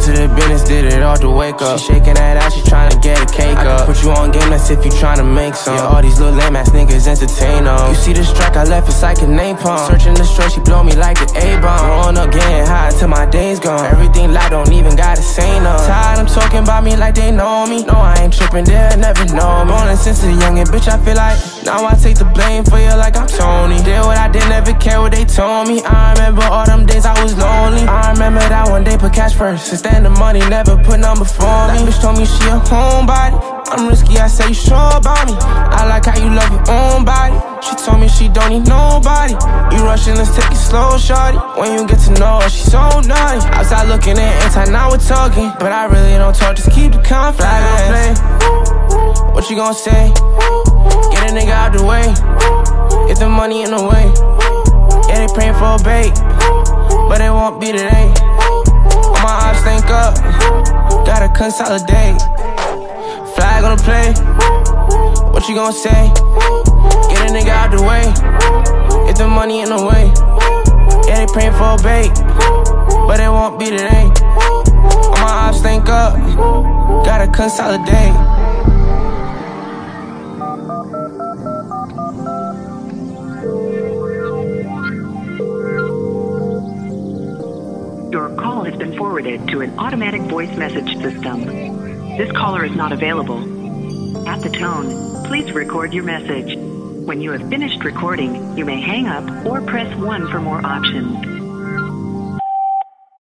to the business, did it all to wake up. She shaking that ass, she tryna get a cake up. I can put you on game, that's if you tryna make some. Yeah, all these little lame ass niggas entertain them. You see the strike I left, it's like a napalm. Searching the straight, she blow me like the A-bomb. Growing up, getting high till my days gone. Everything light, don't even gotta say no. Tired, I'm talking about me like they know me. No, I ain't tripping, they'll never know me. Born since a youngin', bitch, I feel like now I take the blame for you like I'm Tony. Did what I did, never care what they told me. I remember all them days I was lonely. I remember that one day put cash first. Instead of money, never put number for me. That bitch told me she a homebody. I'm risky, I say you sure about me. I like how you love your own body. She told me she don't need nobody. You rushing, let's take it slow, shorty. When you get to know her, she's so naughty. Outside looking in, inside now we're talking. But I really don't talk, just keep the confidence. What you gon' say? Get a nigga out the way. Get the money in the way. Yeah, they praying for a bait, but it won't be today. All my ops link up, gotta consolidate. Flag on the play. What you gon' say? Get a nigga out the way. Get the money in the way. Yeah, they praying for a bait, but it won't be today. All my ops link up, gotta consolidate. Your call has been forwarded to an automatic voice message system. This caller is not available. At the tone, please record your message. When you have finished recording, you may hang up or press 1 for more options.